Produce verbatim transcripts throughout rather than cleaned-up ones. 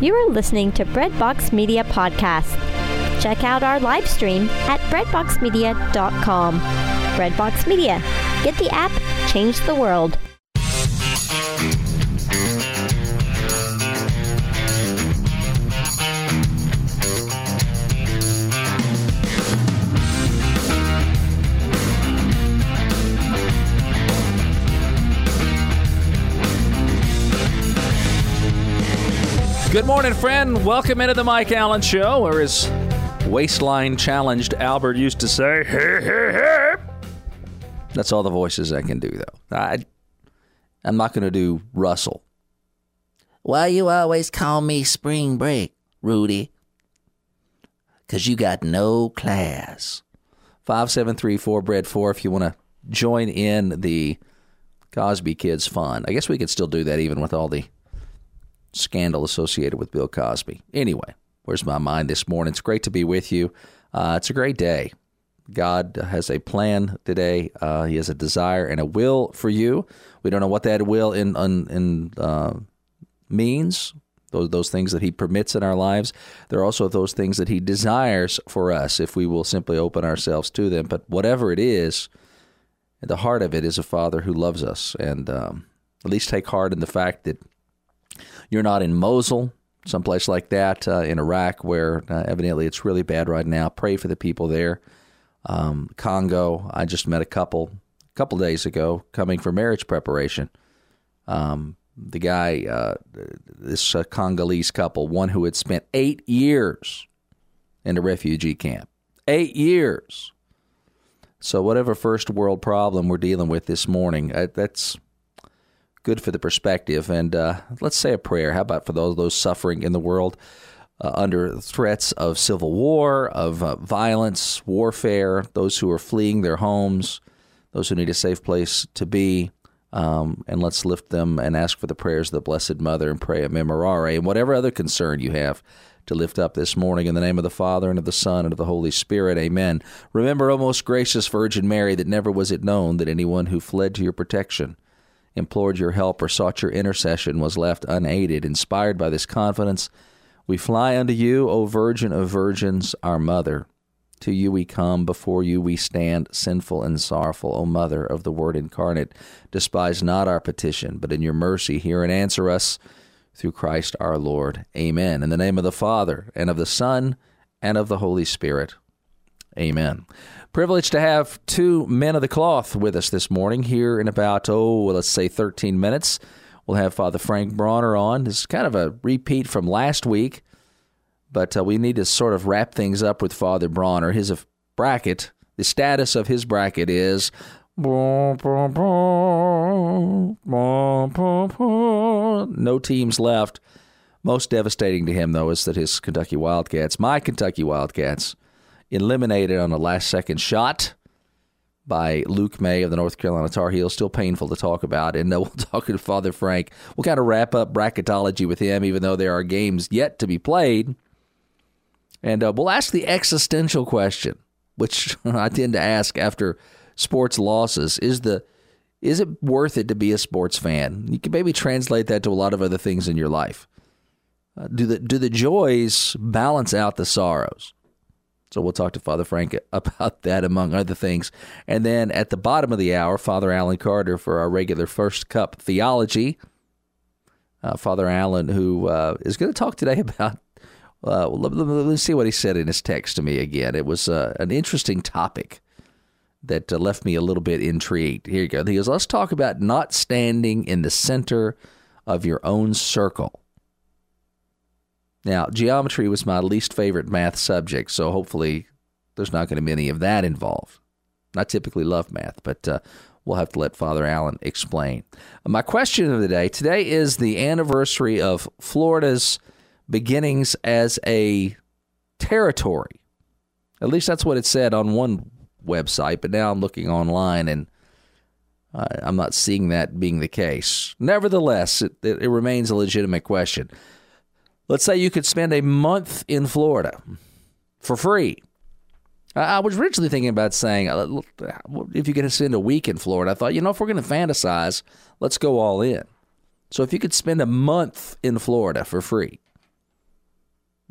You are listening to Breadbox Media Podcast. Check out our live stream at breadbox media dot com. Breadbox Media. Get the app, change the world. Good morning, friend. Welcome into the Mike Allen Show, or as waistline-challenged Albert used to say, hey, hey, hey. That's all the voices I can do, though. I, I'm not going to do Russell. Why you always call me Spring Break, Rudy? Because you got no class. five seven three four, bread four if you want to join in the Cosby Kids fun. I guess we could still do that even with all the scandal associated with Bill Cosby. Anyway, where's my mind this morning? It's great to be with you. Uh, it's a great day. God has a plan today. Uh, he has a desire and a will for you. We don't know what that will in, in, in uh, means, those, those things that he permits in our lives. There are also those things that he desires for us if we will simply open ourselves to them. But whatever it is, at the heart of it is a Father who loves us. And um, at least take heart in the fact that you're not in Mosul, someplace like that, uh, in Iraq, where uh, evidently it's really bad right now. Pray for the people there. Um, Congo, I just met a couple a couple days ago coming for marriage preparation. Um, the guy, uh, this uh, Congolese couple, one who had spent eight years in a refugee camp. Eight years. So whatever first world problem we're dealing with this morning, uh, that's good for the perspective. And uh, let's say a prayer. How about for those those suffering in the world uh, under threats of civil war, of uh, violence, warfare, those who are fleeing their homes, those who need a safe place to be. Um, and let's lift them and ask for the prayers of the Blessed Mother and pray a memorare and whatever other concern you have to lift up this morning in the name of the Father and of the Son and of the Holy Spirit. Amen. Remember, O most gracious Virgin Mary, that never was it known that anyone who fled to your protection, implored your help, or sought your intercession was left unaided. Inspired by this confidence, we fly unto you, O Virgin of Virgins, our Mother. To you we come, before you we stand, sinful and sorrowful. O Mother of the Word incarnate, despise not our petition, but in your mercy hear and answer us, through Christ our Lord. Amen. In the name of the Father, and of the Son, and of the Holy Spirit. Amen. Privileged to have two men of the cloth with us this morning. Here in about, oh, let's say thirteen minutes, we'll have Father Frank Bronner on. This is kind of a repeat from last week, but uh, we need to sort of wrap things up with Father Bronner. His uh, bracket, the status of his bracket is no teams left. Most devastating to him, though, is that his Kentucky Wildcats, my Kentucky Wildcats, eliminated on a last-second shot by Luke May of the North Carolina Tar Heels. Still painful to talk about. And uh, we'll talk to Father Frank. We'll kind of wrap up bracketology with him, even though there are games yet to be played. And uh, we'll ask the existential question, which I tend to ask after sports losses. Is the is it worth it to be a sports fan? You can maybe translate that to a lot of other things in your life. Uh, do the do the joys balance out the sorrows? So we'll talk to Father Frank about that, among other things. And then at the bottom of the hour, Father Alan Carter for our regular First Cup Theology. Uh, Father Alan, who uh, is going to talk today about, uh, let, let, let me see what he said in his text to me again. It was uh, an interesting topic that uh, left me a little bit intrigued. Here you go. He goes, let's talk about not standing in the center of your own circle. Now, geometry was my least favorite math subject, so hopefully there's not going to be any of that involved. I typically love math, but uh, we'll have to let Father Allen explain. My question of the day, today is the anniversary of Florida's beginnings as a territory. At least that's what it said on one website, but now I'm looking online and uh, I'm not seeing that being the case. Nevertheless, it, it, it remains a legitimate question. Let's say you could spend a month in Florida for free. I was originally thinking about saying, if you could spend a week in Florida, I thought, you know, if we're going to fantasize, let's go all in. So if you could spend a month in Florida for free,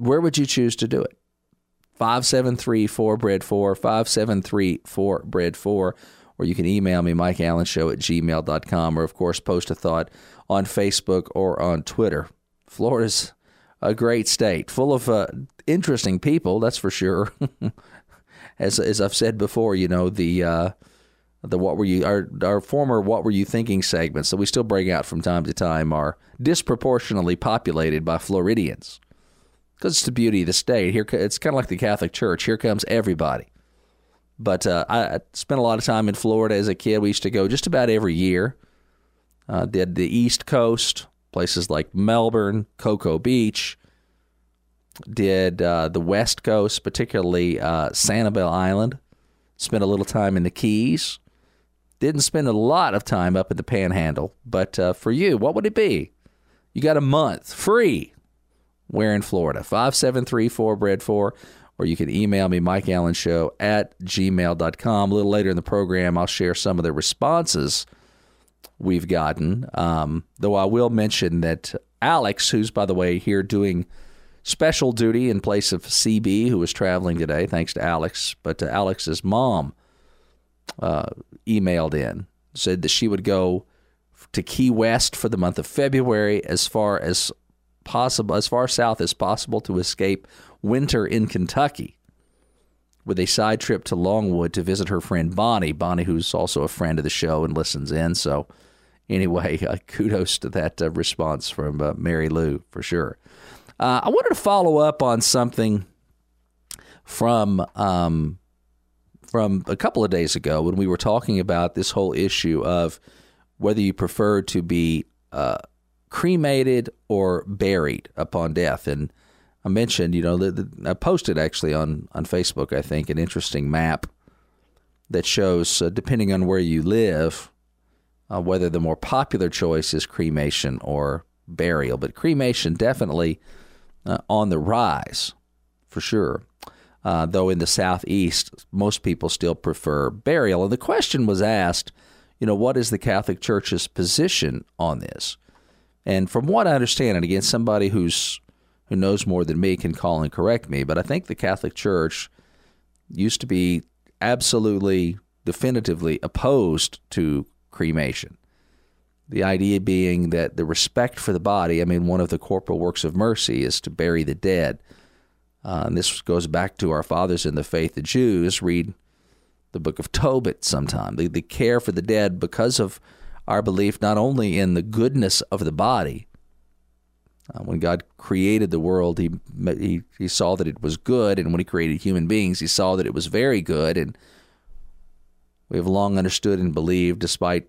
where would you choose to do it? five seven three four bread four, five seven three four bread four, or you can email me, mike allen show at gmail dot com, or, of course, post a thought on Facebook or on Twitter. Florida's a great state, full of uh, interesting people, that's for sure. as as I've said before, you know, the uh, the what were you our our former what were you thinking segments that we still bring out from time to time are disproportionately populated by Floridians. Because it's the beauty of the state. Here, it's kind of like the Catholic Church. Here comes everybody. But uh, I, I spent a lot of time in Florida as a kid. We used to go just about every year. Uh, did the East Coast, places like Melbourne, Cocoa Beach. Did uh, the West Coast, particularly uh, Sanibel Island. Spent a little time in the Keys. Didn't spend a lot of time up at the Panhandle. But uh, for you, what would it be? You got a month free. Where in Florida? five seven three four bread four, or you can email me, mike allen show at gmail dot com. A little later in the program, I'll share some of the responses we've gotten, um, though I will mention that Alex, who's, by the way, here doing special duty in place of C B, who was traveling today, thanks to Alex, but uh, Alex's mom uh, emailed in, said that she would go to Key West for the month of February as far as possible, as far south as possible to escape winter in Kentucky, with a side trip to Longwood to visit her friend Bonnie. Bonnie, who's also a friend of the show and listens in. So anyway, uh, kudos to that uh, response from uh, Mary Lou, for sure. Uh, I wanted to follow up on something from um, from a couple of days ago when we were talking about this whole issue of whether you prefer to be uh, cremated or buried upon death. And I mentioned, you know, the, the, I posted actually on, on Facebook, I think, an interesting map that shows, uh, depending on where you live, uh, whether the more popular choice is cremation or burial. But cremation definitely uh, on the rise, for sure. Uh, though in the Southeast, most people still prefer burial. And the question was asked, you know, what is the Catholic Church's position on this? And from what I understand, and again, somebody who's who knows more than me can call and correct me, but I think the Catholic Church used to be absolutely, definitively opposed to cremation. The idea being that the respect for the body, I mean, one of the corporal works of mercy is to bury the dead. Uh, and this goes back to our fathers in the faith, the Jews. Read the book of Tobit sometime. The, the care for the dead because of our belief not only in the goodness of the body. Uh, when God created the world, he, he he saw that it was good, and when he created human beings, he saw that it was very good. And we have long understood and believed, despite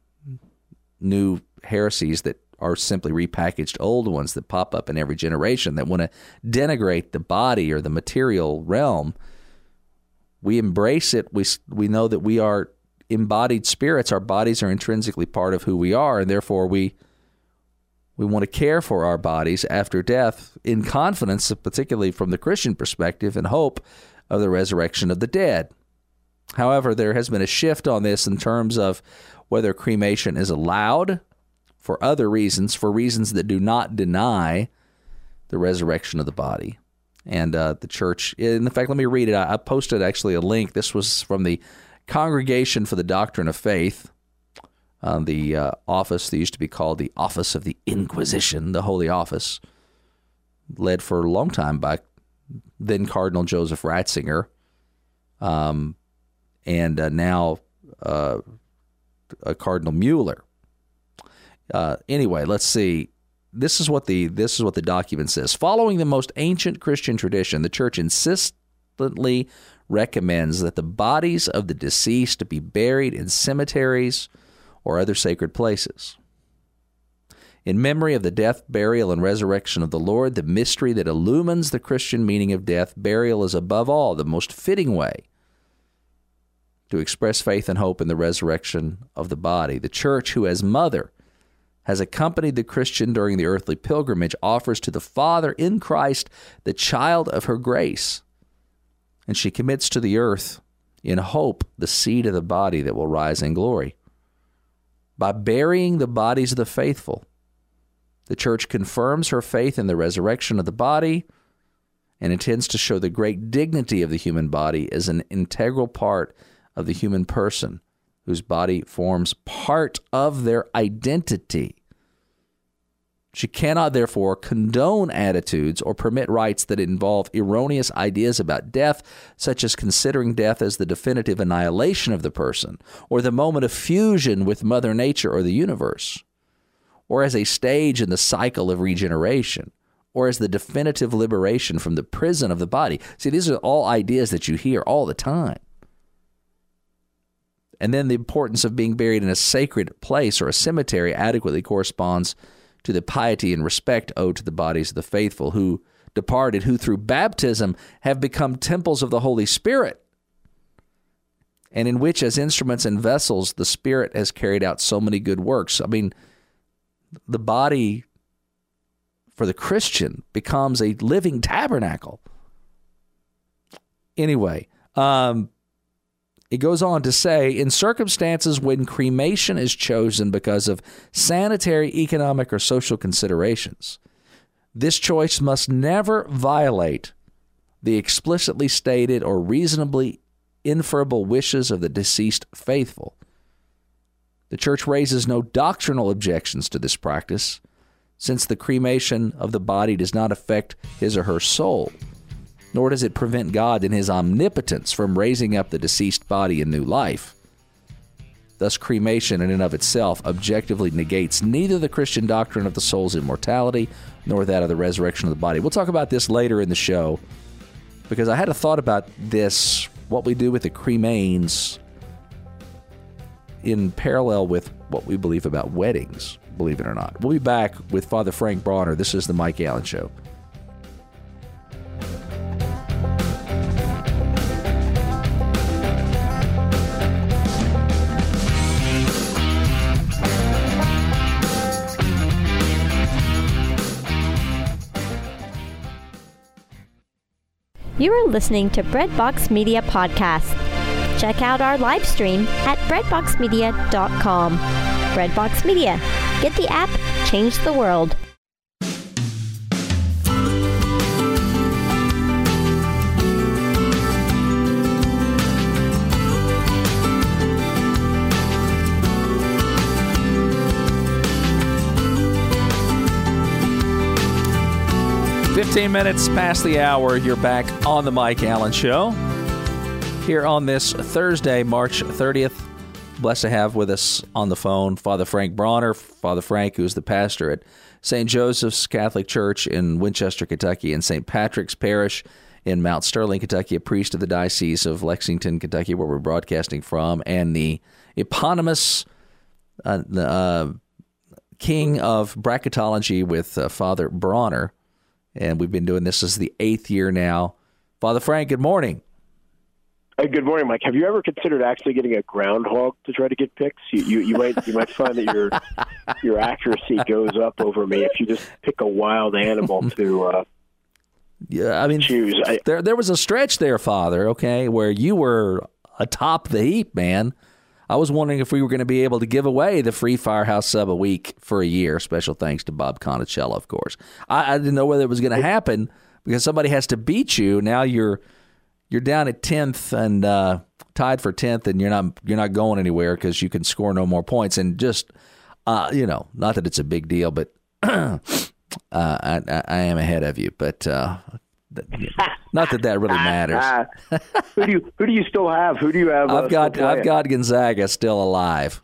new heresies that are simply repackaged old ones that pop up in every generation that want to denigrate the body or the material realm, we embrace it. We we know that we are embodied spirits. Our bodies are intrinsically part of who we are, and therefore we we want to care for our bodies after death in confidence, particularly from the Christian perspective, and hope of the resurrection of the dead. However, there has been a shift on this in terms of whether cremation is allowed for other reasons, for reasons that do not deny the resurrection of the body. And uh, the church, in fact, let me read it. I, I posted actually a link. This was from the Congregation for the Doctrine of Faith, uh, the uh, office that used to be called the Office of the Inquisition, the Holy Office, led for a long time by then Cardinal Joseph Ratzinger, um, and uh, now uh, uh, Cardinal Mueller. Uh, anyway, let's see. This is what the this is what the document says. Following the most ancient Christian tradition, the Church insistently recommends that the bodies of the deceased be buried in cemeteries or other sacred places. In memory of the death, burial, and resurrection of the Lord, the mystery that illumines the Christian meaning of death, burial is above all the most fitting way to express faith and hope in the resurrection of the body. The Church, who as mother has accompanied the Christian during the earthly pilgrimage, offers to the Father in Christ the child of her grace, and she commits to the earth in hope the seed of the body that will rise in glory. By burying the bodies of the faithful, the Church confirms her faith in the resurrection of the body and intends to show the great dignity of the human body as an integral part of the human person, whose body forms part of their identity. She cannot, therefore, condone attitudes or permit rites that involve erroneous ideas about death, such as considering death as the definitive annihilation of the person, or the moment of fusion with Mother Nature or the universe, or as a stage in the cycle of regeneration, or as the definitive liberation from the prison of the body. See, these are all ideas that you hear all the time. And then the importance of being buried in a sacred place or a cemetery adequately corresponds to the piety and respect owed to the bodies of the faithful who departed, who through baptism have become temples of the Holy Spirit, and in which, as instruments and vessels, the Spirit has carried out so many good works. I mean, the body for the Christian becomes a living tabernacle. Anyway, um, it goes on to say, in circumstances when cremation is chosen because of sanitary, economic, or social considerations, this choice must never violate the explicitly stated or reasonably inferable wishes of the deceased faithful. The Church raises no doctrinal objections to this practice, since the cremation of the body does not affect his or her soul, nor does it prevent God in his omnipotence from raising up the deceased body in new life. Thus, cremation in and of itself objectively negates neither the Christian doctrine of the soul's immortality nor that of the resurrection of the body. We'll talk about this later in the show, because I had a thought about this, what we do with the cremains, in parallel with what we believe about weddings, believe it or not. We'll be back with Father Frank Bronner. This is the Mike Allen Show. You are listening to Breadbox Media Podcast. Check out our live stream at breadbox media dot com. Breadbox Media. Get the app, change the world. fifteen minutes past the hour, you're back on the Mike Allen Show. Here on this Thursday, March thirtieth, blessed to have with us on the phone Father Frank Bronner. Father Frank, who's the pastor at Saint Joseph's Catholic Church in Winchester, Kentucky, and Saint Patrick's Parish in Mount Sterling, Kentucky, a priest of the Diocese of Lexington, Kentucky, where we're broadcasting from, and the eponymous uh, the, uh, king of bracketology with uh, Father Bronner. And we've been doing this as the eighth year now. Father Frank, good morning. Hey, good morning, Mike. Have you ever considered actually getting a groundhog to try to get picks? You you, you might you might find that your your accuracy goes up over me if you just pick a wild animal to uh, yeah, I mean, choose. I, there there was a stretch there, Father, okay, where you were atop the heap, man. I was wondering if we were going to be able to give away the free Firehouse sub a week for a year. Special thanks to Bob Conicello, of course. I, I didn't know whether it was going to happen because somebody has to beat you. Now you're you're down at tenth and uh, tied for tenth, and you're not you're not going anywhere because you can score no more points. And just uh, you know, not that it's a big deal, but uh, I, I am ahead of you. But uh, not that that really matters. who do you who do you still have? Who do you have? I've uh, got I've got Gonzaga still alive.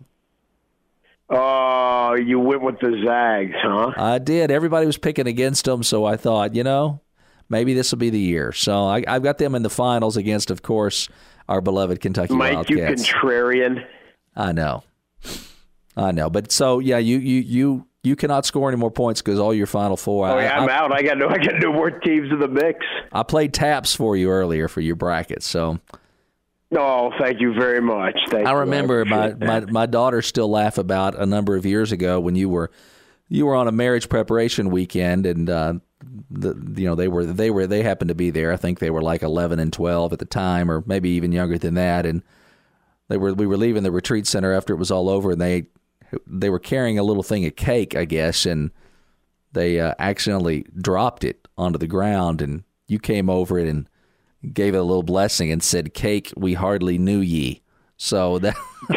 Oh, you went with the Zags, huh? I did. Everybody was picking against them, so I thought, you know, maybe this will be the year. So I, I've got them in the finals against, of course, our beloved Kentucky Mike, Wildcats. you contrarian. I know. I know. But so, yeah, you you you, you cannot score any more points because all your Final Four. Oh, I, yeah, I'm I, out. I got no I got no more teams in the mix. I played taps for you earlier for your brackets, so. No, thank you very much. Thank I you. remember I my, my, my daughters still laugh about a number of years ago when you were you were on a marriage preparation weekend, and uh, the you know they were they were they happened to be there. I think they were like eleven and twelve at the time, or maybe even younger than that. And they were we were leaving the retreat center after it was all over, and they they were carrying a little thing of cake, I guess, and they uh, accidentally dropped it onto the ground, and you came over it and gave it a little blessing and said, "Cake, we hardly knew ye." So that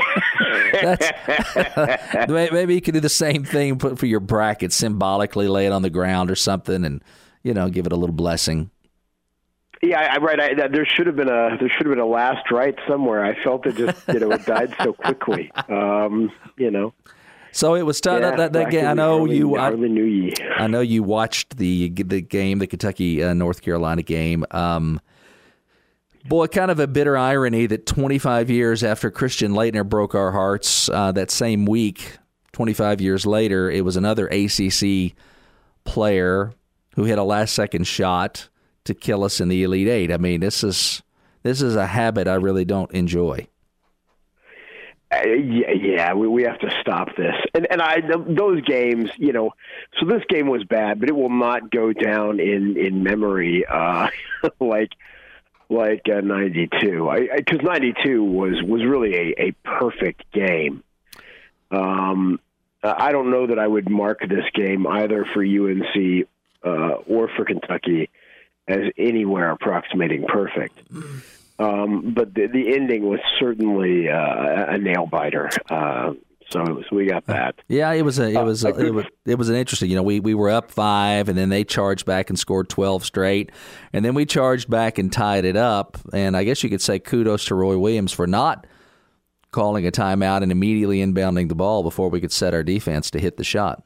that's maybe you could do the same thing, put for your bracket, symbolically lay it on the ground or something, and you know, give it a little blessing. Yeah, I, right. I, there should have been a there should have been a last rite somewhere. I felt it just you know it died so quickly. Um, you know. So it was tough. Yeah, that, that, that game. I know hardly, you. Hardly knew ye. I know you watched the the game, the Kentucky uh, North Carolina game. Um, boy, kind of a bitter irony that twenty-five years after Christian Laettner broke our hearts, uh, that same week, twenty-five years later, it was another A C C player who hit a last second shot to kill us in the Elite Eight. I mean, this is this is a habit I really don't enjoy. Uh, yeah, yeah, we we have to stop this. And and I those games, you know, so this game was bad, but it will not go down in in memory uh, like like uh, ninety-two. Because ninety-two was was really a, a perfect game. Um, I don't know that I would mark this game either for U N C uh, or for Kentucky as anywhere approximating perfect. Um, but the, the ending was certainly uh, a nail biter. Uh, so, so we got that. Yeah, it was a it was uh, a, it was it was an interesting. You know, we, we were up five, and then they charged back and scored twelve straight, and then we charged back and tied it up. And I guess you could say kudos to Roy Williams for not calling a timeout and immediately inbounding the ball before we could set our defense to hit the shot.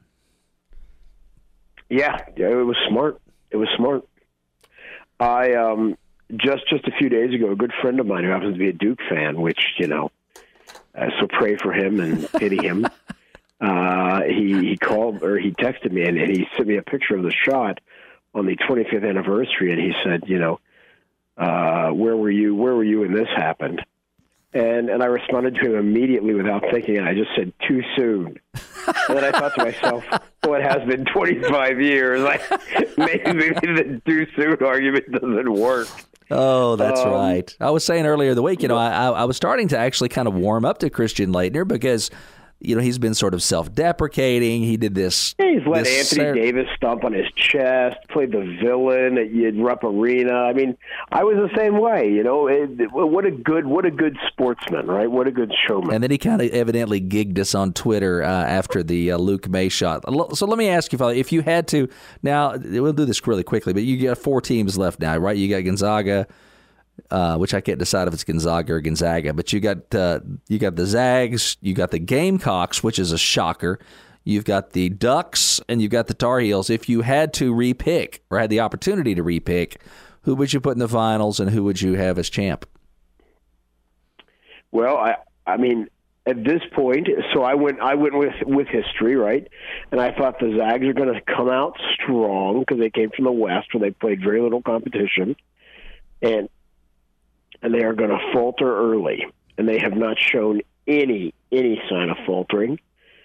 Yeah, yeah, it was smart. It was smart. I um. Just just a few days ago, a good friend of mine who happens to be a Duke fan, which, you know, uh, so pray for him and pity him. Uh, he, he called or he texted me and, and he sent me a picture of the shot on the twenty-fifth anniversary. And he said, you know, uh, where were you? Where were you when this happened? And and I responded to him immediately without thinking. And I just said, too soon. And then I thought to myself, well, it has been twenty-five years. Like, maybe, maybe the too soon argument doesn't work. Oh, that's um, right. I was saying earlier in the week, you know, I, I was starting to actually kind of warm up to Christian Laettner because, you know, he's been sort of self-deprecating. He did this. He's let this Anthony ser- Davis stomp on his chest, played the villain at Rupp Arena. I mean, I was the same way, you know. It, what a good, what a good sportsman, right? What a good showman. And then he kind of evidently gigged us on Twitter uh, after the uh, Luke May shot. So let me ask you, Father, if you had to, now we'll do this really quickly, but you got four teams left now, right? You got Gonzaga. Uh, which I can't decide if it's Gonzaga or Gonzaga, but you got uh, you got the Zags, you got the Gamecocks, which is a shocker. You've got the Ducks, and you've got the Tar Heels. If you had to repick or had the opportunity to repick, who would you put in the finals, and who would you have as champ? Well, I I mean, at this point, so I went I went with with history, right? And I thought the Zags are going to come out strong because they came from the West, where they played very little competition, and. And they are going to falter early, and they have not shown any any sign of faltering.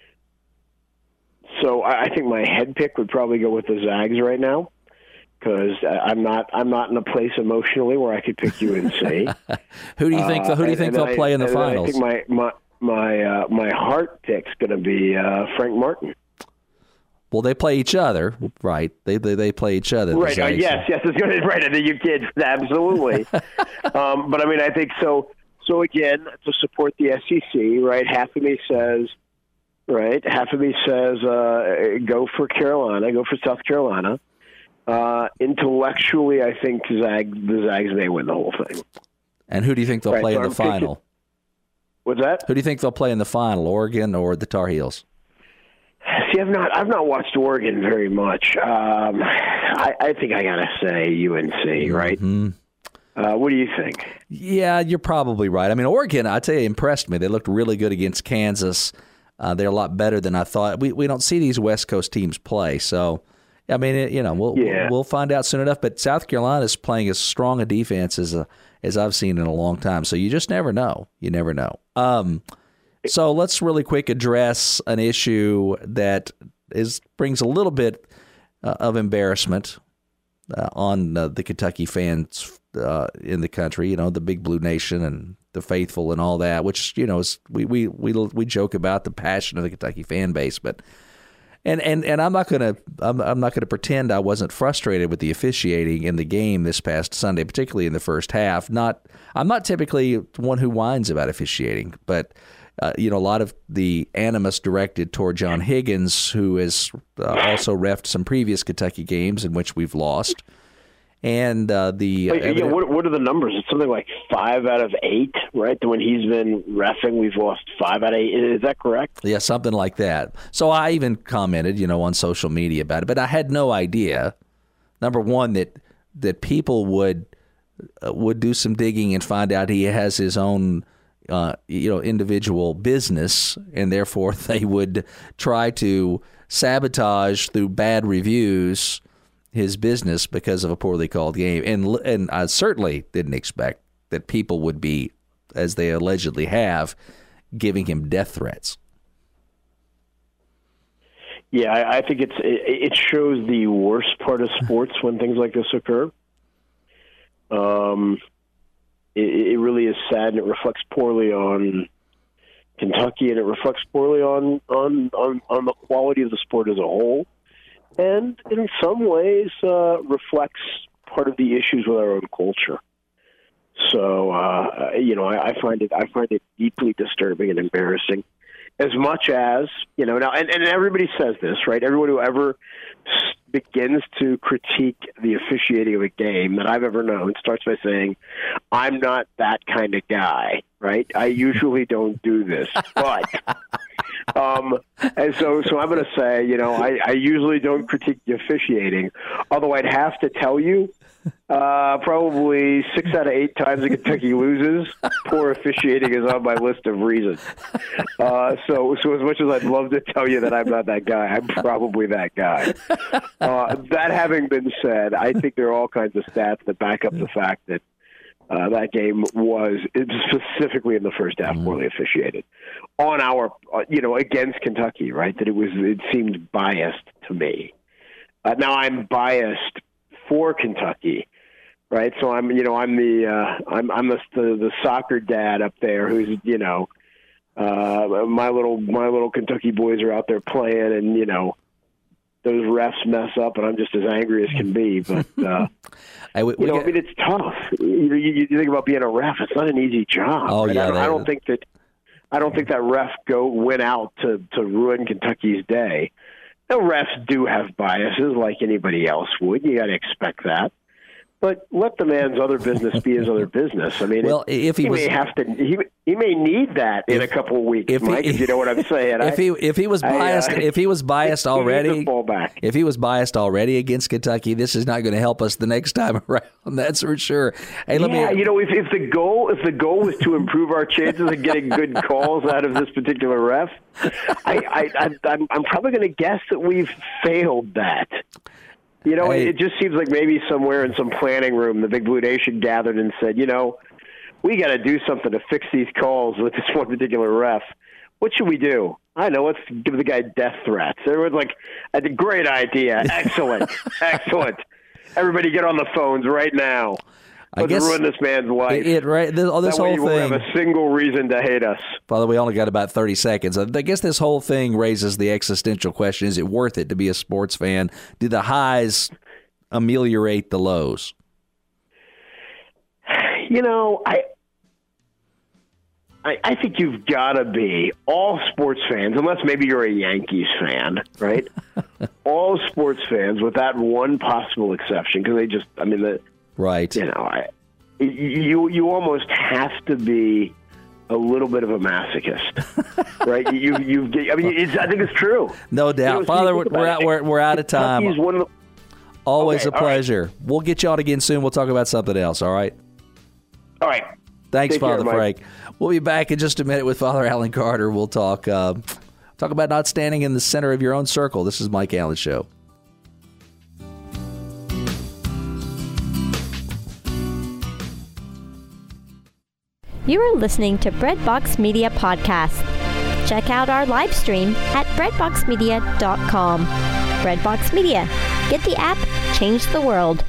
So I, I think my head pick would probably go with the Zags right now, because I'm not I'm not in a place emotionally where I could pick U N C. Who do you think? Uh, who do you think they'll I, play in the finals? I think my my my uh, my heart pick's going to be uh, Frank Martin. Well, they play each other, right? They they, they play each other. Right. Uh, yes, yes, it's good. Right. I think you kids, absolutely. um, but I mean, I think so. So again, to support the S E C, right? Half of me says, right? Half of me says, uh, go for Carolina, go for South Carolina. Uh, intellectually, I think Zag, the Zags may win the whole thing. And who do you think they'll right, play so in the I'm final? Thinking, what's that? Who do you think they'll play in the final? Oregon or the Tar Heels? See, I've not, I've not watched Oregon very much. Um, I, I think I gotta say U N C, right? Mm-hmm. Uh, what do you think? Yeah, you're probably right. I mean, Oregon, I tell you, impressed me. They looked really good against Kansas. Uh, they're a lot better than I thought. We we don't see these West Coast teams play, so I mean, it, you know, we'll yeah. we'll find out soon enough. But South Carolina is playing as strong a defense as a, as I've seen in a long time. So you just never know. You never know. Um, So let's really quick address an issue that is brings a little bit uh, of embarrassment uh, on uh, the Kentucky fans uh, in the country. You know, the Big Blue Nation and the faithful and all that. Which you know, is, we we we we joke about the passion of the Kentucky fan base, but And and and I'm not gonna I'm I'm not gonna pretend I wasn't frustrated with the officiating in the game this past Sunday, particularly in the first half. Not I'm not typically one who whines about officiating, but uh, you know, a lot of the animus directed toward John Higgins, who has uh, also reffed some previous Kentucky games in which we've lost. And uh, the Wait, evident- yeah, what, what are the numbers? It's something like five out of eight, right? When he's been reffing, we've lost five out of eight. Is that correct? Yeah, something like that. So I even commented, you know, on social media about it, but I had no idea. Number one, that that people would uh, would do some digging and find out he has his own, uh, you know, individual business, and therefore they would try to sabotage through bad reviews his business because of a poorly called game. And and I certainly didn't expect that people would be, as they allegedly have, giving him death threats. Yeah, I, I think it's it, it shows the worst part of sports when things like this occur. Um, it, it really is sad, and it reflects poorly on Kentucky, and it reflects poorly on on, on, on the quality of the sport as a whole. And in some ways uh, reflects part of the issues with our own culture. So uh, you know, I, I find it I find it deeply disturbing and embarrassing. As much as you know now, and, and everybody says this, right? Everyone who ever begins to critique the officiating of a game that I've ever known starts by saying, "I'm not that kind of guy." Right? I usually don't do this, but. Um, and so, so I'm going to say, you know, I, I usually don't critique the officiating, although I'd have to tell you, uh, probably six out of eight times that Kentucky loses, poor officiating is on my list of reasons. Uh, so, so as much as I'd love to tell you that I'm not that guy, I'm probably that guy. Uh, that having been said, I think there are all kinds of stats that back up the fact that Uh, that game was specifically in the first half poorly officiated on our, uh, you know, against Kentucky, right? That it was, it seemed biased to me. Uh, now I'm biased for Kentucky, right? So I'm, you know, I'm the, uh, I'm, I'm the, the, the soccer dad up there who's, you know, uh, my little, my little Kentucky boys are out there playing, and you know, those refs mess up, and I'm just as angry as can be. But uh, I, we, you know, got, I mean, it's tough. You, you, you think about being a ref; it's not an easy job. Oh right? yeah, I don't, they, I don't think that. I don't think that ref go went out to to ruin Kentucky's day. The refs do have biases, like anybody else would. You got to expect that. But let the man's other business be his other business. I mean, well, if he, he was, may have to. He, he may need that in if, a couple of weeks, if Mike. He, if you know what I'm saying. If I, he if he was biased, I, uh, if he was biased already, back. if he was biased already against Kentucky, this is not going to help us the next time around. That's for sure. Hey, let yeah, me. you know, if, if the goal if the goal was to improve our chances of getting good calls out of this particular ref, I, I, I I'm, I'm probably going to guess that we've failed that. You know, hey. it just seems like maybe somewhere in some planning room, the Big Blue Nation gathered and said, you know, we got to do something to fix these calls with this one particular ref. What should we do? I know, let's give the guy death threats. Everyone's like, that's a great idea. Excellent. Excellent. Everybody get on the phones right now. Let's I guess ruin this man's life. It, it right. This, oh, this that way whole you won't thing. have a single reason to hate us. Father, we only got about thirty seconds. I guess this whole thing raises the existential question: is it worth it to be a sports fan? Do the highs ameliorate the lows? You know, I. I, I think you've got to be, all sports fans, unless maybe you're a Yankees fan, right? All sports fans, with that one possible exception, because they just, I mean, the, right. You know, I, you you almost have to be a little bit of a masochist, right? You you I mean, it's, I think it's true. No doubt, you know, Father. we're We're out, we're we're out of time. One of the, Always okay, a pleasure. Right. We'll get you on again soon. We'll talk about something else. All right. All right. Thanks, Take Father care, Frank. We'll be back in just a minute with Father Alan Carter. We'll talk uh, talk about not standing in the center of your own circle. This is Mike Allen Show. You are listening to Breadbox Media Podcast. Check out our live stream at breadbox media dot com. Breadbox Media. Get the app, change the world.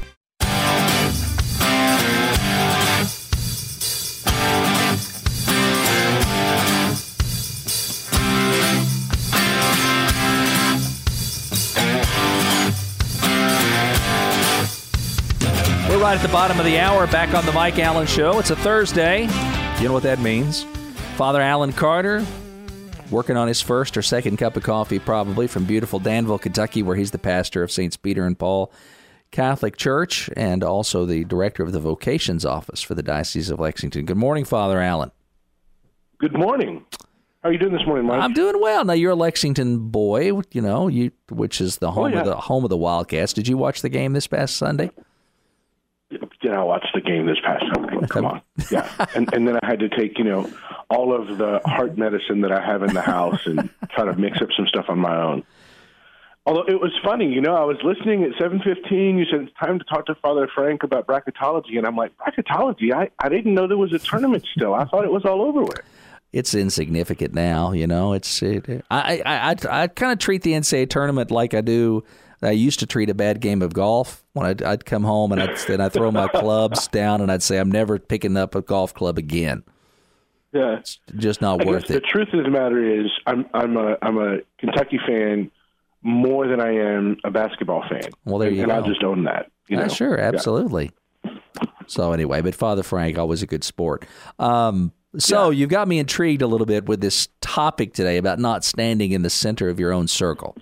right at the bottom of the hour, back on the Mike Allen Show. It's a Thursday. You know what that means. Father Alan Carter, working on his first or second cup of coffee, probably, from beautiful Danville, Kentucky, where he's the pastor of Saints Peter and Paul Catholic Church and also the director of the vocations office for the Diocese of Lexington. Good morning, Father Alan. Good morning. How are you doing this morning, Mike? I'm doing well. Now, you're a Lexington boy, you know, you which is the home oh, yeah. of the home of the Wildcats. Did you watch the game this past Sunday? Yeah, I watched the game this past Sunday. Come on. Yeah. And and then I had to take, you know, all of the heart medicine that I have in the house and try to mix up some stuff on my own. Although it was funny, you know, I was listening at seven fifteen. You said it's time to talk to Father Frank about bracketology. And I'm like, bracketology? I, I didn't know there was a tournament still. I thought it was all over with. It's insignificant now, you know. It's it, I I I, I kind of treat the N C double A tournament like I do. I used to treat a bad game of golf when I'd, I'd come home and I'd, and I'd throw my clubs down and I'd say, I'm never picking up a golf club again. Yeah, it's just not I worth guess it. The truth of the matter is, I'm I'm a I'm a Kentucky fan more than I am a basketball fan. Well, there you and go. And I just own that. You yeah, know? Sure, absolutely. Yeah. So anyway, but Father Frank, always a good sport. Um, so yeah. You've got me intrigued a little bit with this topic today about not standing in the center of your own circle.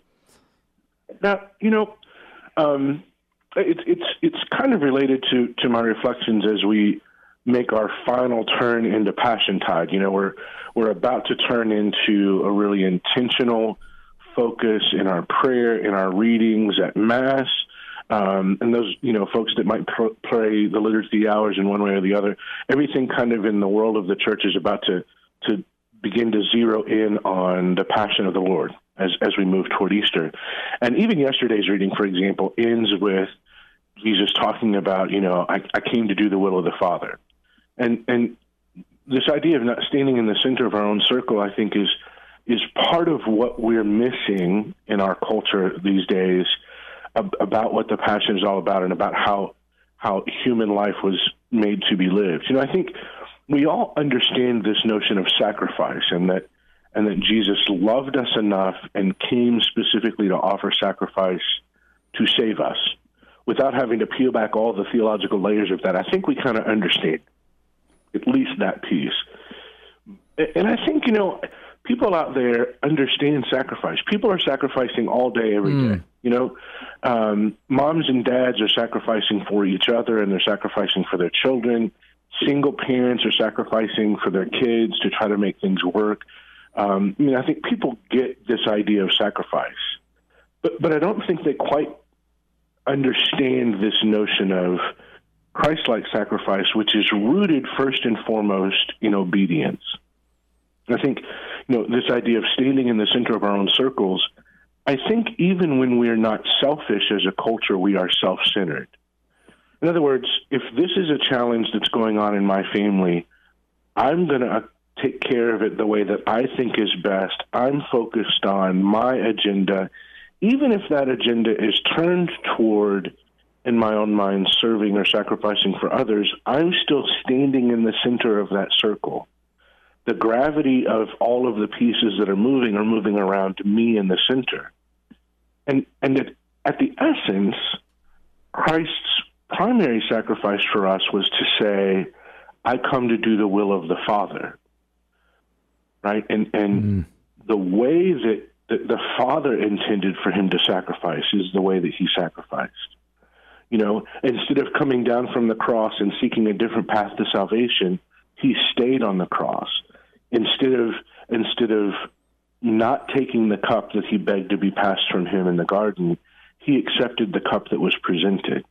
Now, you know, um, it's it's it's kind of related to, to my reflections as we make our final turn into Passiontide. You know, we're we're about to turn into a really intentional focus in our prayer, in our readings at Mass, um, and those, you know, folks that might pr- pray the liturgy hours in one way or the other. Everything kind of in the world of the church is about to to begin to zero in on the Passion of the Lord as as we move toward Easter. And even yesterday's reading, for example, ends with Jesus talking about, you know, I, I came to do the will of the Father. And and this idea of not standing in the center of our own circle, I think, is is part of what we're missing in our culture these days ab- about what the Passion is all about and about how how human life was made to be lived. You know, I think we all understand this notion of sacrifice and that and that Jesus loved us enough and came specifically to offer sacrifice to save us without having to peel back all the theological layers of that. I think we kind of understand at least that piece. And I think, you know, people out there understand sacrifice. People are sacrificing all day, every mm. day. You know, um, moms and dads are sacrificing for each other and they're sacrificing for their children. Single parents are sacrificing for their kids to try to make things work. Um, I mean, I think people get this idea of sacrifice, but but I don't think they quite understand this notion of Christ-like sacrifice, which is rooted first and foremost in obedience. I think, you know, this idea of standing in the center of our own circles, I think even when we're not selfish as a culture, we are self-centered. In other words, if this is a challenge that's going on in my family, I'm going to take care of it the way that I think is best. I'm focused on my agenda, even if that agenda is turned toward, in my own mind, serving or sacrificing for others. I'm still standing in the center of that circle. The gravity of all of the pieces that are moving are moving around me in the center. And and at, at the essence, Christ's primary sacrifice for us was to say, I come to do the will of the Father. Right? And and mm. the way that the, the Father intended for him to sacrifice is the way that he sacrificed. You know, instead of coming down from the cross and seeking a different path to salvation, he stayed on the cross. Instead of instead of not taking the cup that he begged to be passed from him in the garden, he accepted the cup that was presented.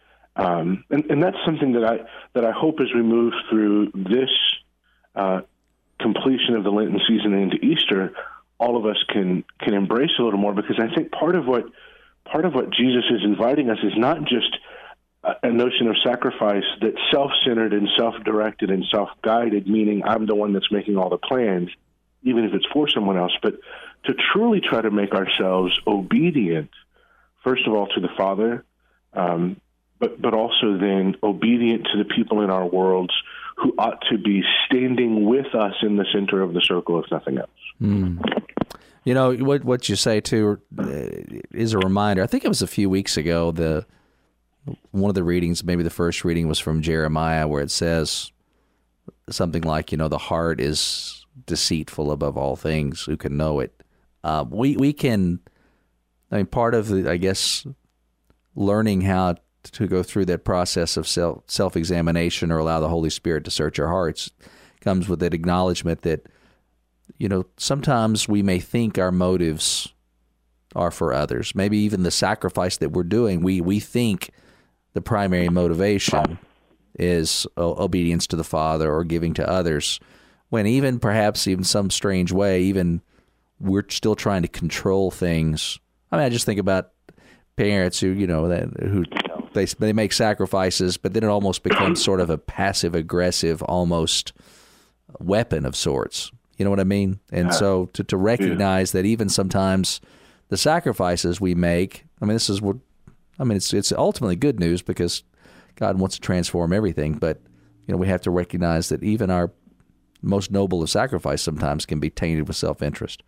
Um, and, and that's something that I that I hope as we move through this uh, completion of the Lenten season and into Easter, all of us can can embrace a little more, because I think part of what part of what Jesus is inviting us is not just a, a notion of sacrifice that's self-centered and self-directed and self-guided, meaning I'm the one that's making all the plans, even if it's for someone else, but to truly try to make ourselves obedient, first of all, to the Father, um, but but also then obedient to the people in our worlds who ought to be standing with us in the center of the circle, if nothing else. Mm. You know, what what you say, too, is a reminder. I think it was a few weeks ago, the one of the readings, maybe the first reading was from Jeremiah, where it says something like, you know, the heart is deceitful above all things. Who can know it? Uh, we we can. I mean, part of the, I guess, learning how to go through that process of self self examination, or allow the Holy Spirit to search our hearts, comes with that acknowledgement that, you know, sometimes we may think our motives are for others. Maybe even the sacrifice that we're doing, we we think the primary motivation is uh, obedience to the Father or giving to others, when even perhaps even some strange way, even we're still trying to control things. I mean, I just think about parents who, you know, that, who they they make sacrifices, but then it almost becomes sort of a passive aggressive, almost weapon of sorts. You know what I mean? And yeah. so to, to recognize yeah. that even sometimes the sacrifices we make, I mean, this is what, I mean, it's it's ultimately good news because God wants to transform everything, but, you know, we have to recognize that even our most noble of sacrifice sometimes can be tainted with self-interest.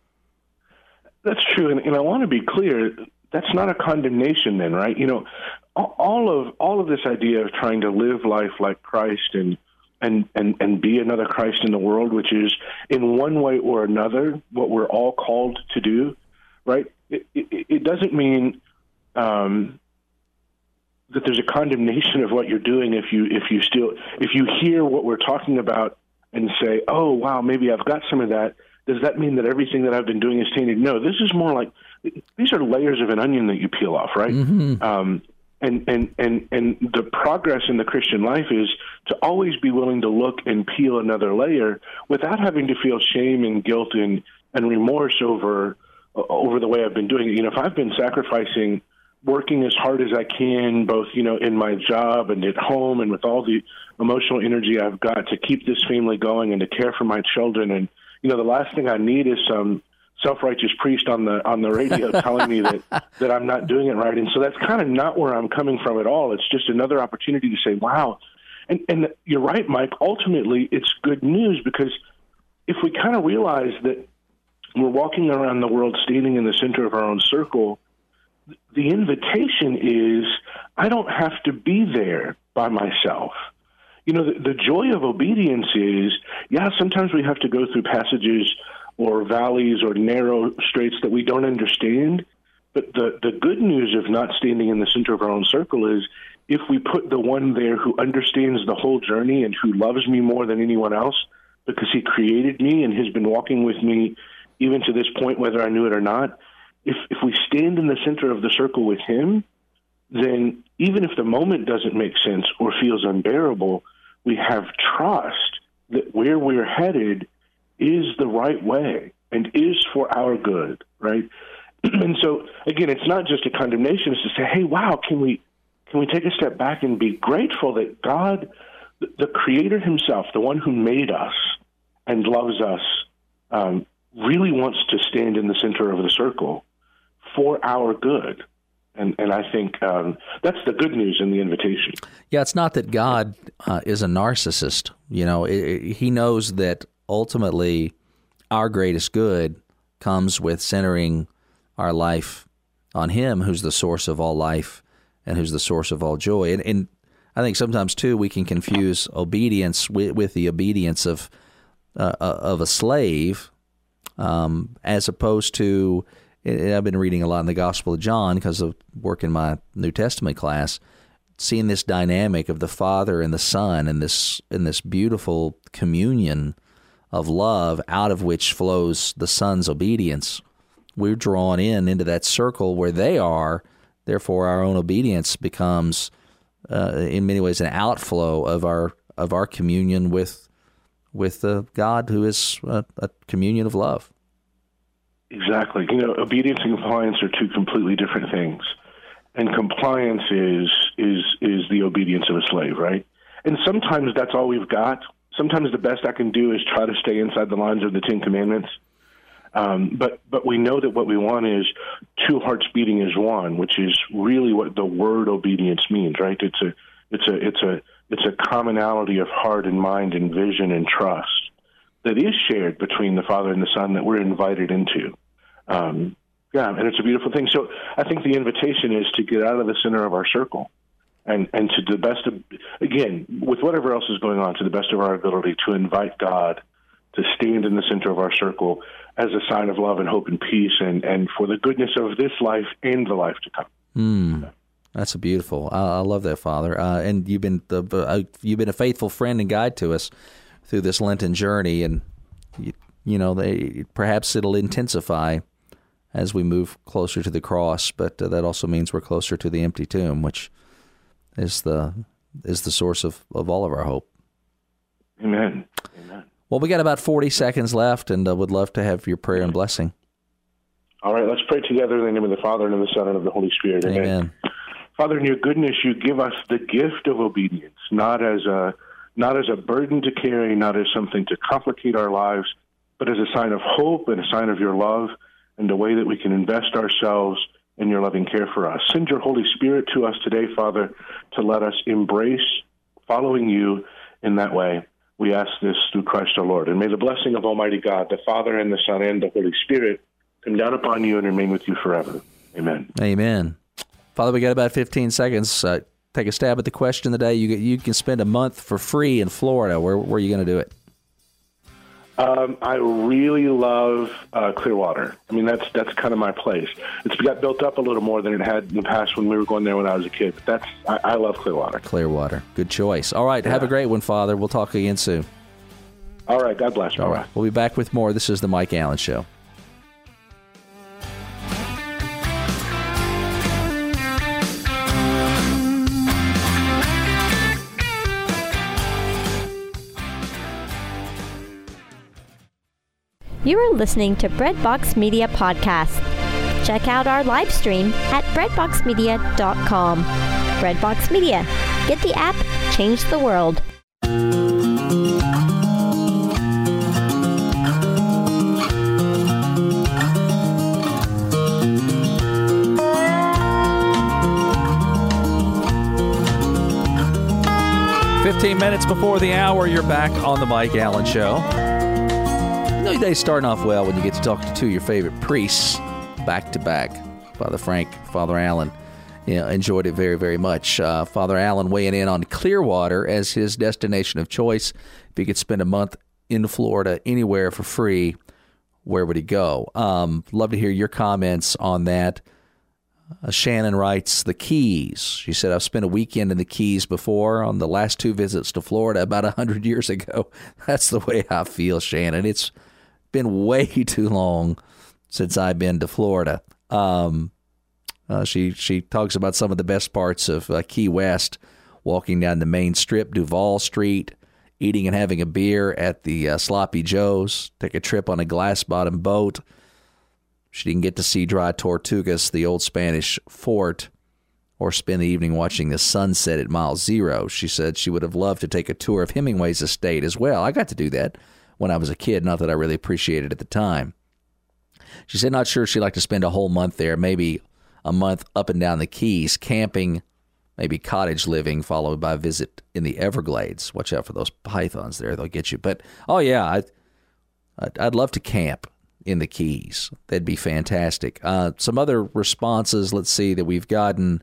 That's true, and, and I want to be clear, that's not a condemnation then, right? You know, all of all of this idea of trying to live life like Christ and and, and, and be another Christ in the world, which is in one way or another what we're all called to do, right? It, it, it doesn't mean um, that there's a condemnation of what you're doing if you if you still if you hear what we're talking about and say, oh wow, maybe I've got some of that. Does that mean that everything that I've been doing is tainted? No, this is more like these are layers of an onion that you peel off, right? Mm-hmm. Um, and, and, and, and the progress in the Christian life is to always be willing to look and peel another layer without having to feel shame and guilt and, and remorse over over the way I've been doing it. You know, if I've been sacrificing, working as hard as I can, both, you know, in my job and at home and with all the emotional energy I've got to keep this family going and to care for my children, and you know, the last thing I need is some self-righteous priest on the on the radio telling me that, that I'm not doing it right. And so that's kind of not where I'm coming from at all. It's just another opportunity to say, wow. And, and you're right, Mike. Ultimately, it's good news because if we kind of realize that we're walking around the world standing in the center of our own circle, the invitation is I don't have to be there by myself. You know, the, the joy of obedience is, yeah, sometimes we have to go through passages or valleys or narrow straits that we don't understand. But the, the good news of not standing in the center of our own circle is if we put the one there who understands the whole journey and who loves me more than anyone else because he created me and has been walking with me even to this point, whether I knew it or not, if, if we stand in the center of the circle with him, then even if the moment doesn't make sense or feels unbearable, we have trust that where we're headed is the right way and is for our good, right? And so, again, it's not just a condemnation. It's to say, hey, wow, can we can we take a step back and be grateful that God, the, the Creator himself, the one who made us and loves us, um, really wants to stand in the center of the circle for our good. And and I think um, that's the good news in the invitation. Yeah, it's not that God uh, is a narcissist. You know, it, it, he knows that ultimately our greatest good comes with centering our life on him, who's the source of all life and who's the source of all joy. And, and I think sometimes, too, we can confuse obedience with, with the obedience of, uh, of a slave um, as opposed to... I've been reading a lot in the Gospel of John because of work in my New Testament class, seeing this dynamic of the Father and the Son and this in this beautiful communion of love out of which flows the Son's obedience. We're drawn in into that circle where they are. Therefore, our own obedience becomes, uh, in many ways, an outflow of our of our communion with with uh, God, who is a, a communion of love. Exactly. You know, obedience and compliance are two completely different things. And compliance is is is the obedience of a slave, right? And sometimes that's all we've got. Sometimes the best I can do is try to stay inside the lines of the Ten Commandments. Um, but but we know that what we want is two hearts beating as one, which is really what the word obedience means, right? It's a it's a it's a it's a commonality of heart and mind and vision and trust that is shared between the Father and the Son that we're invited into. Um, Yeah, and it's a beautiful thing. So I think the invitation is to get out of the center of our circle and, and to the best of, again, with whatever else is going on, to the best of our ability to invite God to stand in the center of our circle as a sign of love and hope and peace and, and for the goodness of this life and the life to come. Mm, that's a beautiful. I, I love that, Father. Uh, and you've been the, uh, you've been a faithful friend and guide to us through this Lenten journey, and you, you know, they, perhaps it'll intensify as we move closer to the cross, but uh, that also means we're closer to the empty tomb, which is the is the source of, of all of our hope. Amen. Amen. Well, we got about forty seconds left, and uh, would love to have your prayer and blessing. All right, let's pray together in the name of the Father, and of the Son, and of the Holy Spirit. Amen. Amen. Father, in your goodness, you give us the gift of obedience, not as a not as a burden to carry, not as something to complicate our lives, but as a sign of hope and a sign of your love, and a way that we can invest ourselves in your loving care for us. Send your Holy Spirit to us today, Father, to let us embrace following you in that way. We ask this through Christ our Lord. And may the blessing of Almighty God, the Father and the Son and the Holy Spirit, come down upon you and remain with you forever. Amen. Amen. Father, we got about fifteen seconds. Uh, take a stab at the question of the day. You you can spend a month for free in Florida. Where, where are you going to do it? Um, I really love uh, Clearwater. I mean, that's that's kind of my place. It's got built up a little more than it had in the past when we were going there when I was a kid. But that's I, I love Clearwater. Clearwater. Good choice. All right. Yeah. Have a great one, Father. We'll talk again soon. All right. God bless. All right. We'll be back with more. This is the Mike Allen Show. You are listening to Breadbox Media Podcast. Check out our live stream at breadbox media dot com. Breadbox Media. Get the app, change the world. Fifteen minutes before the hour, you're back on the Mike Allen Show. You know, your day's starting off well when you get to talk to two of your favorite priests back to back. Father Frank, Father Allen. You know, enjoyed it very, very much. Uh, Father Allen weighing in on Clearwater as his destination of choice. If he could spend a month in Florida anywhere for free, where would he go? Um, love to hear your comments on that. Uh, Shannon writes, the Keys. She said, I've spent a weekend in the Keys before on the last two visits to Florida about one hundred years ago. That's the way I feel, Shannon. It's been way too long since I've been to Florida. Um, uh, she she talks about some of the best parts of uh, Key West, walking down the main strip, Duval Street, eating and having a beer at the uh, Sloppy Joe's, take a trip on a glass-bottom boat. She didn't get to see Dry Tortugas, the old Spanish fort, or spend the evening watching the sunset at Mile Zero. She said she would have loved to take a tour of Hemingway's estate as well. I got to do that when I was a kid, not that I really appreciated it at the time. She said not sure she'd like to spend a whole month there, maybe a month up and down the Keys, camping, maybe cottage living, followed by a visit in the Everglades. Watch out for those pythons there. They'll get you. But, oh, yeah, I, I'd, I'd love to camp in the Keys. That'd be fantastic. Uh, some other responses, let's see, that we've gotten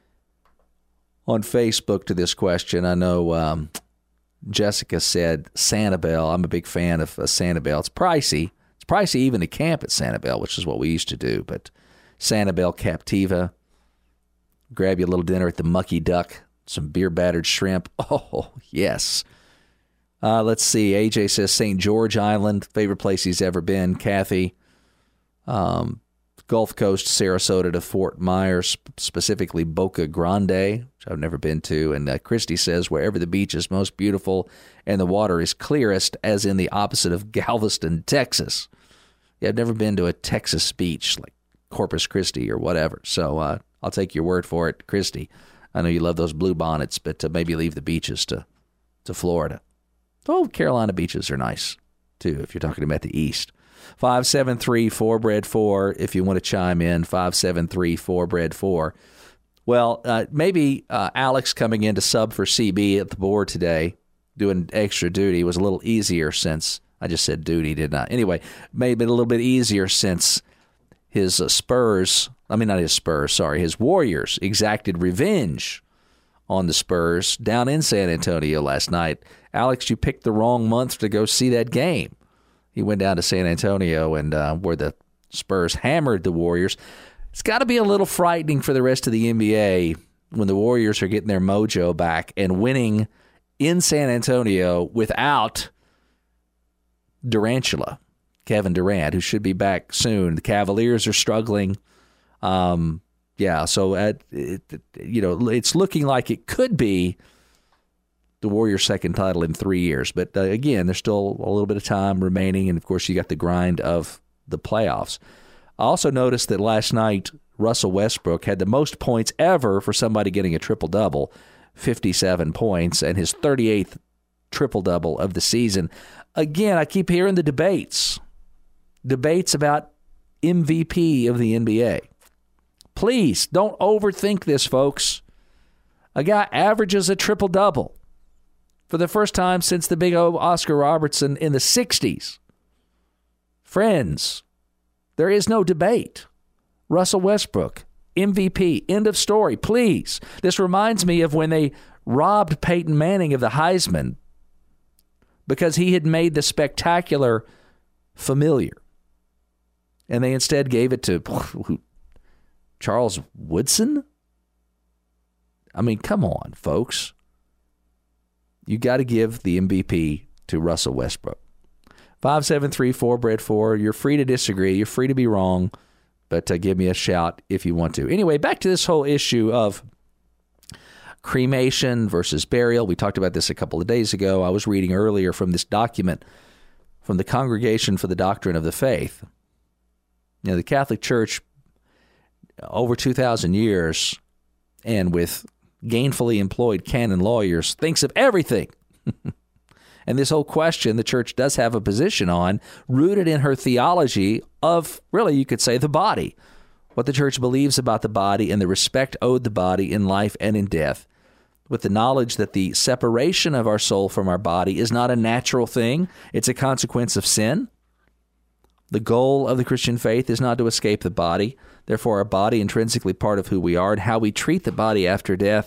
on Facebook to this question. I know um, Jessica said Sanibel. I'm a big fan of uh, Sanibel. It's pricey. It's pricey even to camp at Sanibel, which is what we used to do. But Sanibel Captiva, grab you a little dinner at the Mucky Duck, some beer-battered shrimp. Oh, yes. Uh, let's see. A J says Saint George Island, favorite place he's ever been. Kathy, um, Gulf Coast, Sarasota to Fort Myers, specifically Boca Grande, which I've never been to. And uh, Christy says wherever the beach is most beautiful and the water is clearest, as in the opposite of Galveston, Texas. Yeah, I've never been to a Texas beach like Corpus Christi or whatever. So uh, I'll take your word for it, Christy. I know you love those blue bonnets, but uh, maybe leave the beaches to, to Florida. Oh, Carolina beaches are nice, too, if you're talking about the east. five seven three, four bread four, if you want to chime in, five seven three, four bread four. Well, uh, maybe uh, Alex coming in to sub for C B at the board today, doing extra duty, was a little easier since, I just said duty, didn't I? Anyway, maybe a little bit easier since his uh, Spurs, I mean, not his Spurs, sorry, his Warriors exacted revenge on the Spurs down in San Antonio last night. Alex, you picked the wrong month to go see that game. He went down to San Antonio and uh, where the Spurs hammered the Warriors. It's got to be a little frightening for the rest of the N B A when the Warriors are getting their mojo back and winning in San Antonio without Durantula, Kevin Durant, who should be back soon. The Cavaliers are struggling. Um, yeah, so at, it, you know, it's looking like it could be the Warriors' second title in three years. But uh, again, there's still a little bit of time remaining, and of course, you got the grind of the playoffs. I also noticed that last night, Russell Westbrook had the most points ever for somebody getting a triple-double, fifty-seven points, and his thirty-eighth triple-double of the season. Again, I keep hearing the debates, debates about M V P of the N B A. Please, don't overthink this, folks. A guy averages a triple-double for the first time since the big O Oscar Robertson in the sixties. Friends, there is no debate. Russell Westbrook, M V P, end of story, please. This reminds me of when they robbed Peyton Manning of the Heisman because he had made the spectacular familiar. And they instead gave it to Charles Woodson? I mean, come on, folks. You got to give the M V P to Russell Westbrook. five seven three four, Bread four. You're free to disagree. You're free to be wrong. But uh, give me a shout if you want to. Anyway, back to this whole issue of cremation versus burial. We talked about this a couple of days ago. I was reading earlier from this document from the Congregation for the Doctrine of the Faith. You know, the Catholic Church, over two thousand years, and with gainfully employed canon lawyers, thinks of everything. And this whole question, the church does have a position on, rooted in her theology of, really, you could say, the body. What the church believes about the body and the respect owed the body in life and in death, with the knowledge that the separation of our soul from our body is not a natural thing. It's a consequence of sin. The goal of the Christian faith is not to escape the body. Therefore, our body, intrinsically part of who we are, and how we treat the body after death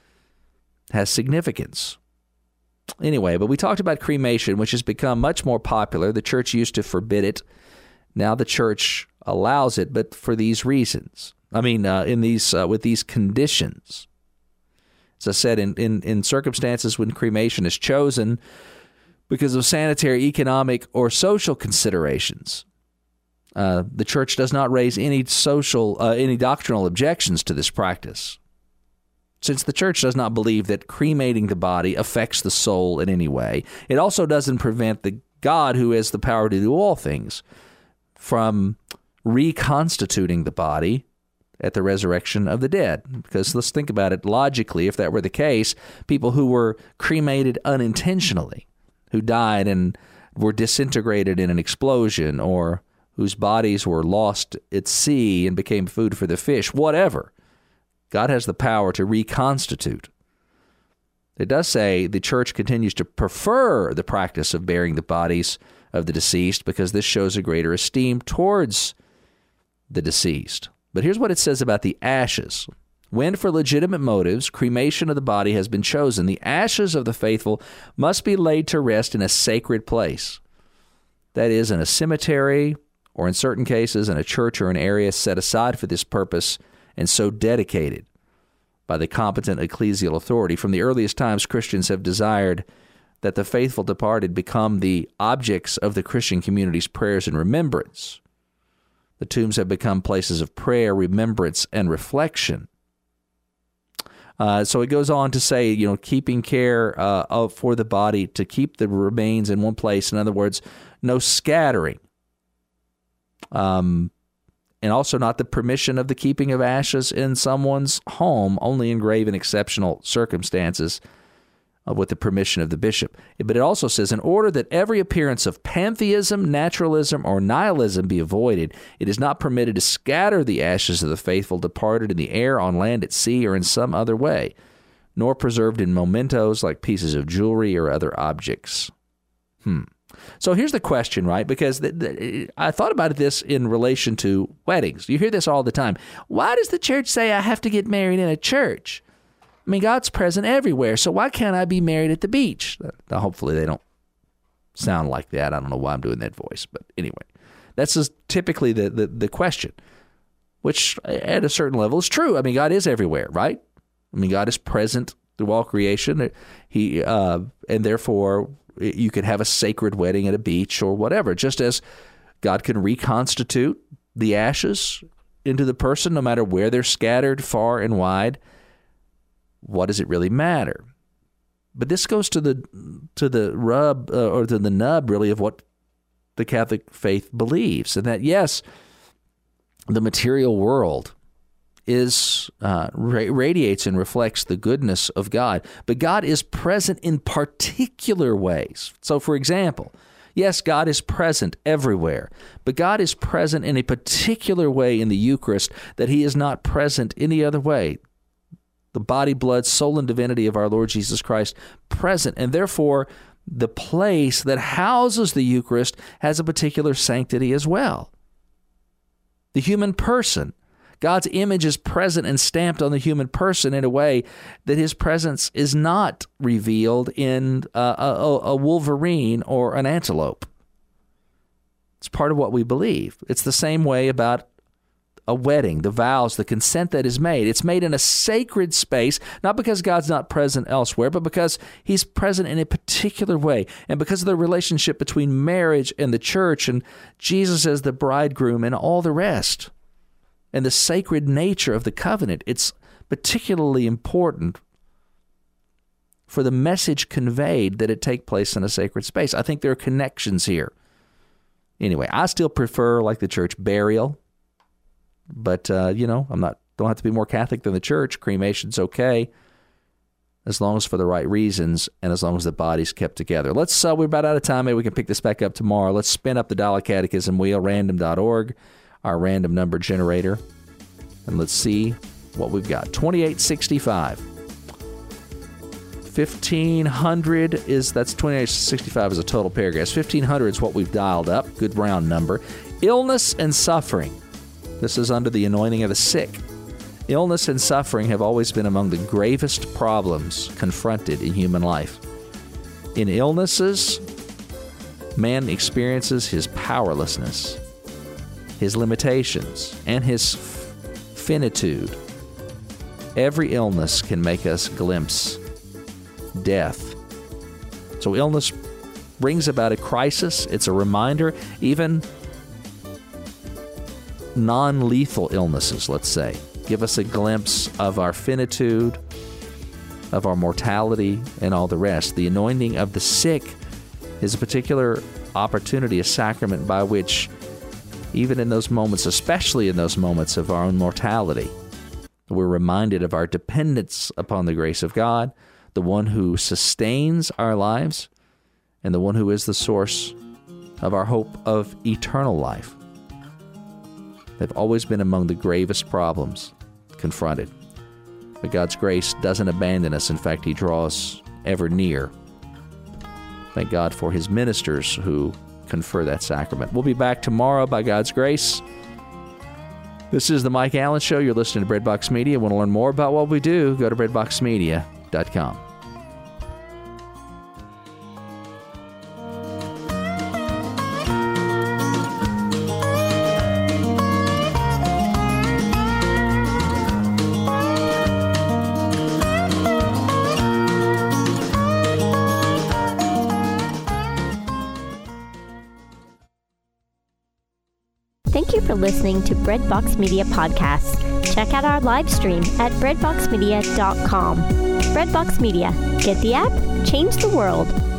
has significance. Anyway, but we talked about cremation, which has become much more popular. The church used to forbid it. Now the church allows it, but for these reasons. I mean, uh, in these uh, with these conditions. As I said, in, in, in circumstances when cremation is chosen because of sanitary, economic, or social considerations, uh, the church does not raise any social, uh, any doctrinal objections to this practice, since the church does not believe that cremating the body affects the soul in any way. It also doesn't prevent the God who has the power to do all things from reconstituting the body at the resurrection of the dead. Because let's think about it logically. If that were the case, people who were cremated unintentionally, who died and were disintegrated in an explosion, or whose bodies were lost at sea and became food for the fish, whatever, God has the power to reconstitute. It does say the church continues to prefer the practice of burying the bodies of the deceased because this shows a greater esteem towards the deceased. But here's what it says about the ashes. When, for legitimate motives, cremation of the body has been chosen, the ashes of the faithful must be laid to rest in a sacred place. That is, in a cemetery, or in certain cases, in a church or an area set aside for this purpose, and so dedicated by the competent ecclesial authority. From the earliest times, Christians have desired that the faithful departed become the objects of the Christian community's prayers and remembrance. The tombs have become places of prayer, remembrance, and reflection. Uh, so it goes on to say, you know, keeping care uh, of, for the body to keep the remains in one place. In other words, no scattering. Um. And also not the permission of the keeping of ashes in someone's home, only in grave and exceptional circumstances, uh, with the permission of the bishop. But it also says, in order that every appearance of pantheism, naturalism, or nihilism be avoided, it is not permitted to scatter the ashes of the faithful departed in the air, on land, at sea, or in some other way, nor preserved in mementos like pieces of jewelry or other objects. Hmm. So here's the question, right? Because the, the, I thought about this in relation to weddings. You hear this all the time. Why does the church say I have to get married in a church? I mean, God's present everywhere, so why can't I be married at the beach? Now, hopefully they don't sound like that. I don't know why I'm doing that voice, but anyway. That's just typically the, the, the question, which at a certain level is true. I mean, God is everywhere, right? I mean, God is present through all creation. He uh, and therefore you could have a sacred wedding at a beach or whatever, just as God can reconstitute the ashes into the person no matter where they're scattered far and wide. What does it really matter? But this goes to the to the rub uh, or to the nub really of what the Catholic faith believes, and that yes, the material world is uh, ra- radiates and reflects the goodness of God, but God is present in particular ways. So, for example, yes, God is present everywhere, but God is present in a particular way in the Eucharist that He is not present any other way. The body, blood, soul, and divinity of our Lord Jesus Christ present, and therefore the place that houses the Eucharist has a particular sanctity as well. The human person, God's image is present and stamped on the human person in a way that His presence is not revealed in a, a, a wolverine or an antelope. It's part of what we believe. It's the same way about a wedding, the vows, the consent that is made. It's made in a sacred space, not because God's not present elsewhere, but because He's present in a particular way. And because of the relationship between marriage and the church and Jesus as the bridegroom and all the rest, and the sacred nature of the covenant, it's particularly important for the message conveyed that it take place in a sacred space. I think there are connections here. Anyway, I still prefer, like the church, burial. But, uh, you know, I'm not, don't have to be more Catholic than the church. Cremation's okay, as long as for the right reasons and as long as the body's kept together. Let's, uh, we're about out of time. Maybe we can pick this back up tomorrow. Let's spin up the Dial Catechism wheel, random dot org, our random number generator, and let's see what we've got. twenty-eight sixty-five. fifteen hundred is, that's twenty-eight sixty-five is a total paragraph. fifteen hundred is what we've dialed up. Good round number. Illness and suffering. This is under the anointing of the sick. Illness and suffering have always been among the gravest problems confronted in human life. In illnesses, man experiences his powerlessness, his limitations, and his finitude. Every illness can make us glimpse death. So illness brings about a crisis. It's a reminder, even non-lethal illnesses, let's say, give us a glimpse of our finitude, of our mortality, and all the rest. The anointing of the sick is a particular opportunity, a sacrament by which, even in those moments, especially in those moments of our own mortality, we're reminded of our dependence upon the grace of God, the one who sustains our lives, and the one who is the source of our hope of eternal life. They've always been among the gravest problems confronted. But God's grace doesn't abandon us. In fact, He draws ever near. Thank God for His ministers who confer that sacrament. We'll be back tomorrow by God's grace. This is the Mike Allen Show. You're listening to Breadbox Media. Want to learn more about what we do? Go to breadbox media dot com. Thank you for listening to Breadbox Media Podcasts. Check out our live stream at breadbox media dot com. Breadbox Media. Get the app, change the world.